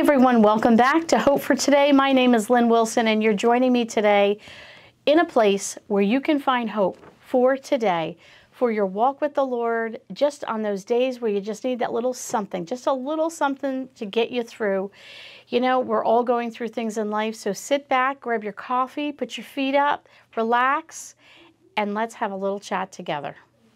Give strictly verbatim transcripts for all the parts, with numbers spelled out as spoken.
everyone, welcome back to Hope for Today. My name is Lynn Wilson and you're joining me today in a place where you can find hope for today, for your walk with the Lord, just on those days where you just need that little something, just a little something to get you through. You know, we're all going through things in life, so sit back, grab your coffee, put your feet up, relax, and let's have a little chat together.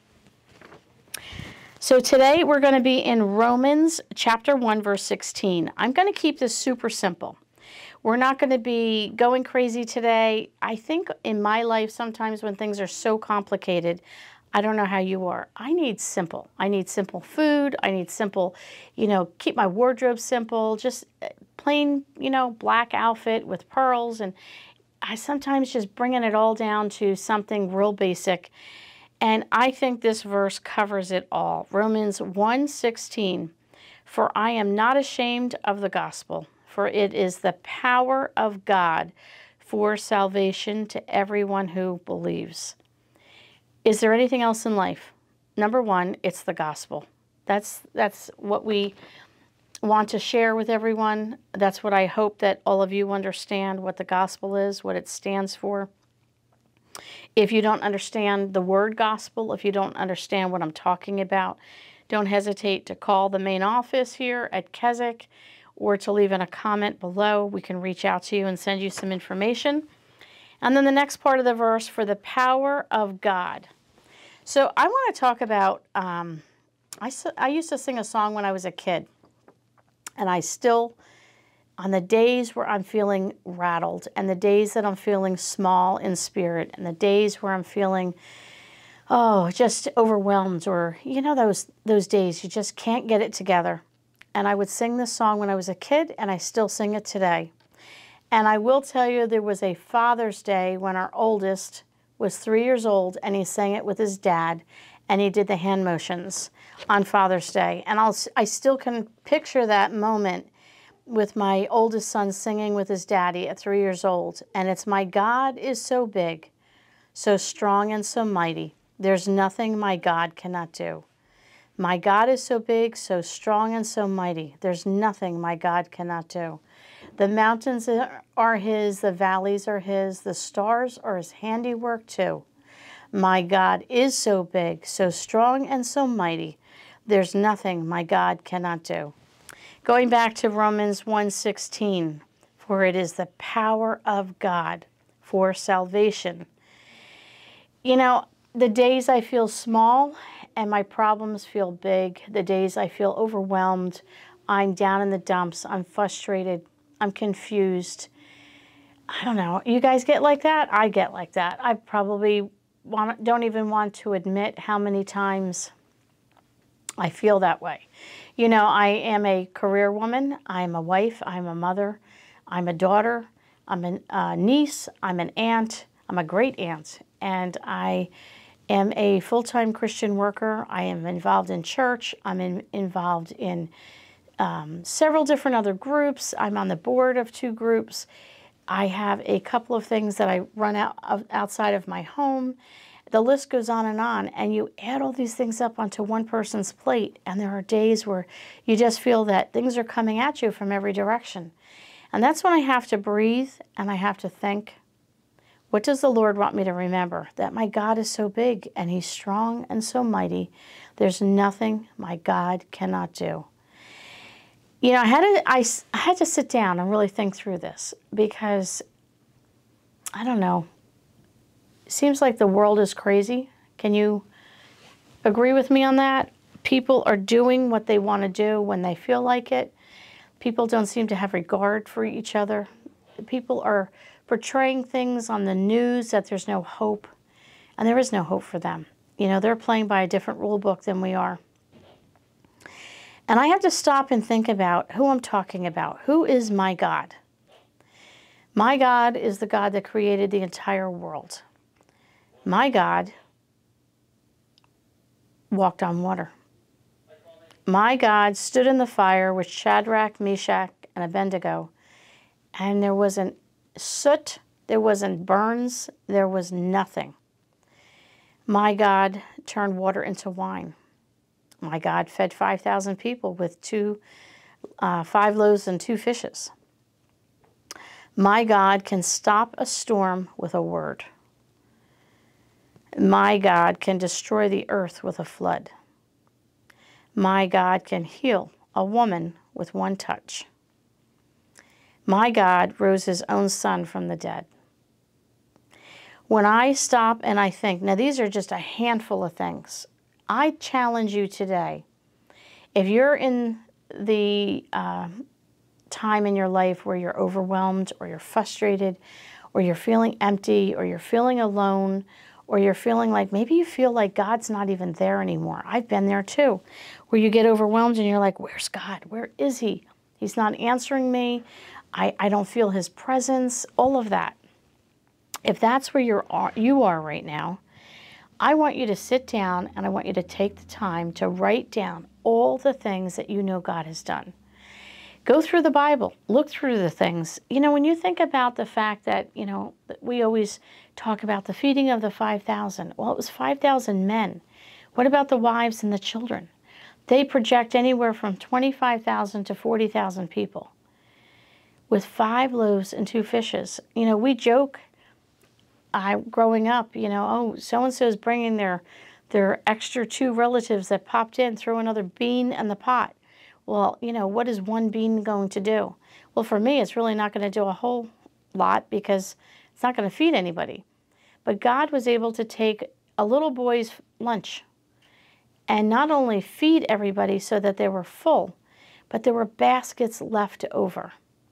So today we're going to be in Romans chapter one, verse sixteen. I'm going to keep this super simple. We're not going to be going crazy today. I think in my life sometimes when things are so complicated, I don't know how you are. I need simple. I need simple food. I need simple, you know, keep my wardrobe simple, just plain, you know, black outfit with pearls. And I sometimes just bringing it all down to something real basic. And I think this verse covers it all. Romans one sixteen, for I am not ashamed of the gospel, for it is the power of God for salvation to everyone who believes. Is there anything else in life? Number one, it's the gospel. That's, that's what we want to share with everyone. That's what I hope that all of you understand, what the gospel is, what it stands for. If you don't understand the word gospel, if you don't understand what I'm talking about, don't hesitate to call the main office here at Keswick or to leave in a comment below. We can reach out to you and send you some information. And then the next part of the verse, for the power of God. So I want to talk about, um, I, I used to sing a song when I was a kid, and I still, on the days where I'm feeling rattled and the days that I'm feeling small in spirit and the days where I'm feeling, oh, just overwhelmed, or, you know, those, those days you just can't get it together. And I would sing this song when I was a kid, and I still sing it today. And I will tell you, there was a Father's Day when our oldest was three years old, and he sang it with his dad, and he did the hand motions on Father's Day. And I'll, I still can picture that moment with my oldest son singing with his daddy at three years old. And it's, my God is so big, so strong and so mighty. There's nothing my God cannot do. My God is so big, so strong and so mighty. There's nothing my God cannot do. The mountains are his, the valleys are his, the stars are his handiwork too. My God is so big, so strong and so mighty. There's nothing my God cannot do. Going back to Romans one sixteen, for it is the power of God for salvation. You know, the days I feel small and my problems feel big, the days I feel overwhelmed, I'm down in the dumps, I'm frustrated, I'm confused. I don't know. You guys get like that? I get like that. I probably want, don't even want to admit how many times I feel that way. You know, I am a career woman. I'm a wife. I'm a mother. I'm a daughter. I'm a uh, niece. I'm an aunt. I'm a great aunt. And I am a full-time Christian worker. I am involved in church. I'm in, involved in um, several different other groups. I'm on the board of two groups. I have a couple of things that I run out of, outside of my home. The list goes on and on, and you add all these things up onto one person's plate, and there are days where you just feel that things are coming at you from every direction. And that's when I have to breathe, and I have to think, what does the Lord want me to remember? That my God is so big, and he's strong and so mighty. There's nothing my God cannot do. You know, I had to, I, I had to sit down and really think through this, because, I don't know, it seems like the world is crazy. Can you agree with me on that? People are doing what they want to do when they feel like it. People don't seem to have regard for each other. People are portraying things on the news that there's no hope, and there is no hope for them. You know, they're playing by a different rule book than we are. And I have to stop and think about who I'm talking about. Who is my God? My God is the God that created the entire world. My God walked on water. My God stood in the fire with Shadrach, Meshach, and Abednego, and there wasn't soot, there wasn't burns, there was nothing. My God turned water into wine. My God fed five thousand people with two uh, five loaves and two fishes. My God can stop a storm with a word. My God can destroy the earth with a flood. My God can heal a woman with one touch. My God rose his own son from the dead. When I stop and I think, now these are just a handful of things. I challenge you today, if you're in the uh, time in your life where you're overwhelmed or you're frustrated or you're feeling empty or you're feeling alone or you're feeling like maybe you feel like God's not even there anymore. I've been there too, where you get overwhelmed and you're like, where's God? Where is he? He's not answering me. I, I don't feel his presence, all of that. If that's where you're, you are right now, I want you to sit down and I want you to take the time to write down all the things that you know God has done. Go through the Bible, look through the things. You know, when you think about the fact that, you know, we always talk about the feeding of the five thousand. Well, it was five thousand men. What about the wives and the children? They project anywhere from twenty-five thousand to forty thousand people with five loaves and two fishes. You know, we joke, I growing up, you know, oh, so-and-so is bringing their, their extra two relatives that popped in, throw another bean in the pot. Well, you know, what is one bean going to do? Well, for me, it's really not going to do a whole lot because it's not going to feed anybody. But God was able to take a little boy's lunch and not only feed everybody so that they were full, but there were baskets left over.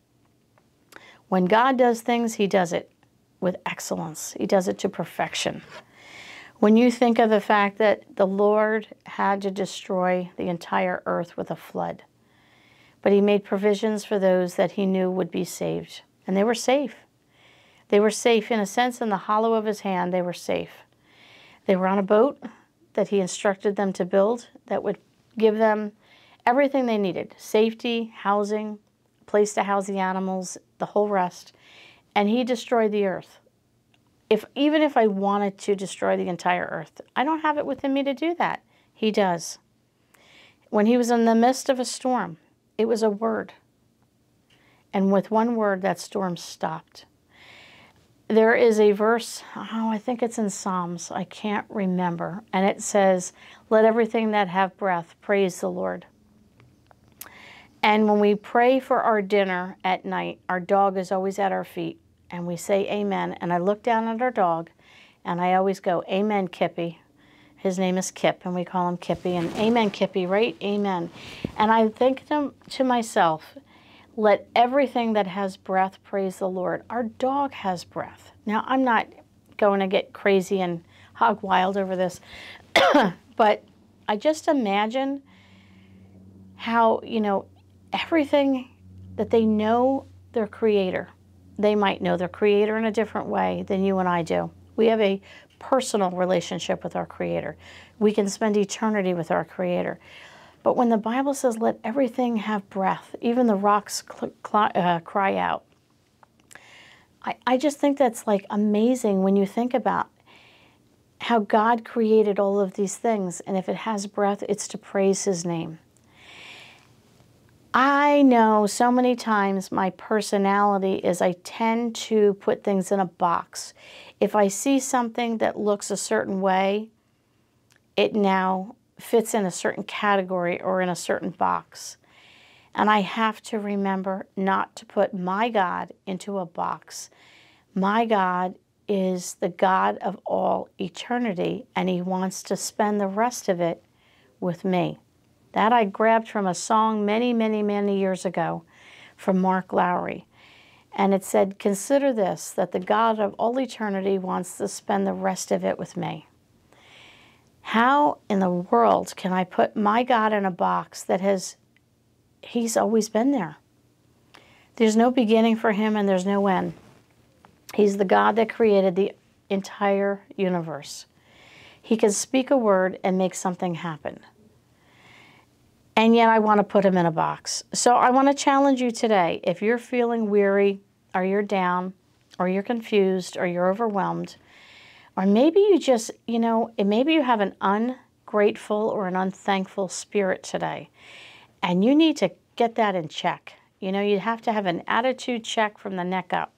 When God does things, he does it with excellence. He does it to perfection. When you think of the fact that the Lord had to destroy the entire earth with a flood, but he made provisions for those that he knew would be saved, and they were safe. They were safe in a sense in the hollow of his hand. They were safe. They were on a boat that he instructed them to build that would give them everything they needed: safety, housing, a place to house the animals, the whole rest. And he destroyed the earth. If, even if I wanted to destroy the entire earth, I don't have it within me to do that. He does. When he was in the midst of a storm, it was a word. And with one word, that storm stopped. There is a verse, oh, I think it's in Psalms, I can't remember, and it says, let everything that have breath praise the Lord. And when we pray for our dinner at night, our dog is always at our feet. And we say amen, and I look down at our dog, and I always go, amen, Kippy. His name is Kip, and we call him Kippy, and amen, Kippy, right? Amen. And I think to, to myself, let everything that has breath praise the Lord. Our dog has breath. Now, I'm not going to get crazy and hog wild over this, but I just imagine how, you know, everything that they know their Creator. They might know their Creator in a different way than you and I do. We have a personal relationship with our Creator. We can spend eternity with our Creator. But when the Bible says, let everything have breath, even the rocks uh, cry out, I, I just think that's like amazing when you think about how God created all of these things. And if it has breath, it's to praise his name. I know so many times my personality is I tend to put things in a box. If I see something that looks a certain way, it now fits in a certain category or in a certain box. And I have to remember not to put my God into a box. My God is the God of all eternity, and he wants to spend the rest of it with me. That I grabbed from a song many, many, many years ago from Mark Lowry. And it said, consider this, that the God of all eternity wants to spend the rest of it with me. How in the world can I put my God in a box that has, he's always been there? There's no beginning for him and there's no end. He's the God that created the entire universe. He can speak a word and make something happen. And yet I want to put him in a box. So I want to challenge you today. If you're feeling weary, or you're down, or you're confused, or you're overwhelmed, or maybe you just, you know, maybe you have an ungrateful or an unthankful spirit today, and you need to get that in check. You know, you have to have an attitude check from the neck up.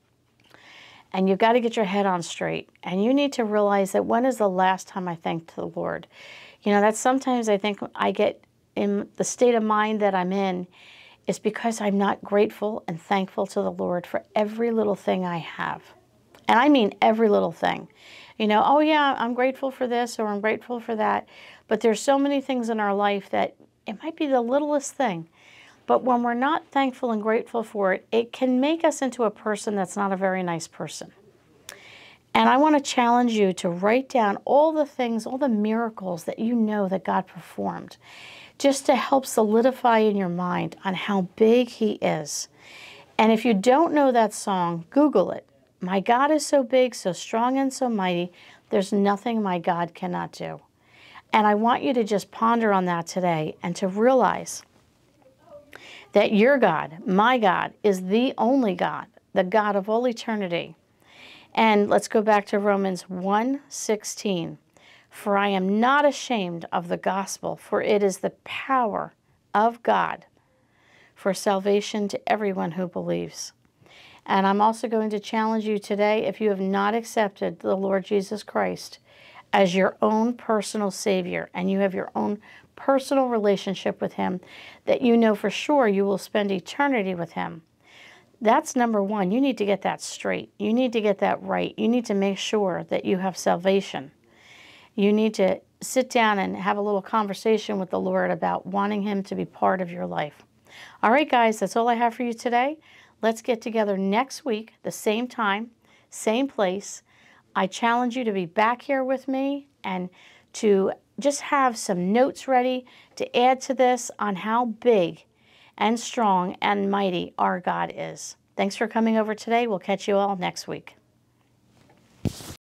And you've got to get your head on straight. And you need to realize that when is the last time I thanked the Lord? You know, that's sometimes I think I get in the state of mind that I'm in is because I'm not grateful and thankful to the Lord for every little thing I have. And I mean every little thing. You know, oh yeah, I'm grateful for this or I'm grateful for that. But there's so many things in our life that it might be the littlest thing. But when we're not thankful and grateful for it, it can make us into a person that's not a very nice person. And I want to challenge you to write down all the things, all the miracles that you know that God performed, just to help solidify in your mind on how big He is. And if you don't know that song, Google it. My God is so big, so strong, and so mighty, there's nothing my God cannot do. And I want you to just ponder on that today and to realize that your God, my God, is the only God, the God of all eternity. And let's go back to Romans one sixteen. For I am not ashamed of the gospel, for it is the power of God for salvation to everyone who believes. And I'm also going to challenge you today, if you have not accepted the Lord Jesus Christ as your own personal Savior, and you have your own personal relationship with Him, that you know for sure you will spend eternity with Him. That's number one. You need to get that straight. You need to get that right. You need to make sure that you have salvation. You need to sit down and have a little conversation with the Lord about wanting Him to be part of your life. All right, guys, that's all I have for you today. Let's get together next week, the same time, same place. I challenge you to be back here with me and to just have some notes ready to add to this on how big and strong and mighty our God is. Thanks for coming over today. We'll catch you all next week.